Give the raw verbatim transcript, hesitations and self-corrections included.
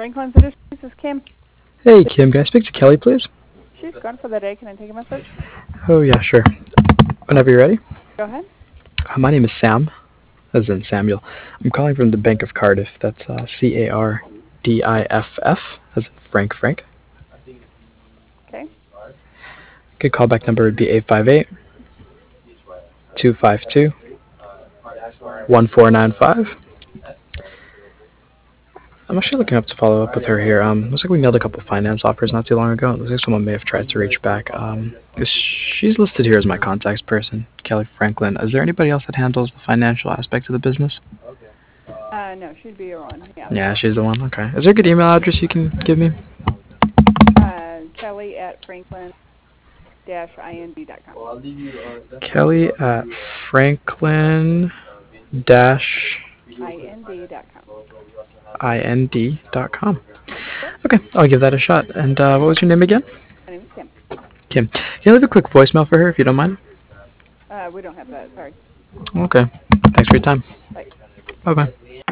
Franklin's Industries, this is Kim. Hey, Kim, can I speak to Kelly, please? She's gone for the day. Can I take a message? Oh, yeah, sure. Whenever you're ready. Go ahead. Uh, my name is Sam, as in Samuel. I'm calling from the Bank of Cardiff. That's uh, C A R D I F F, as in Frank Frank. Okay. Good callback number would be eight five eight, two five two, one four nine five. I'm actually looking up to follow up with her here. Um, looks like we mailed a couple finance offers not too long ago. It looks like someone may have tried to reach back. Um, 'cause she's listed here as my contacts person, Kelly Franklin. Is there anybody else that handles the financial aspect of the business? Uh, no, she'd be your one. Yeah. Yeah, she's the one. Okay. Is there a good email address you can give me? Uh, Kelly at franklin dash I N D dot com. Kelly at franklin dash I N D dot com. I N D dot com. Okay, I'll give that a shot. And uh, what was your name again? My name is Kim. Kim. Can you leave a quick voicemail for her if you don't mind? Uh, we don't have that. Sorry. Okay. Thanks for your time. Bye. Bye bye.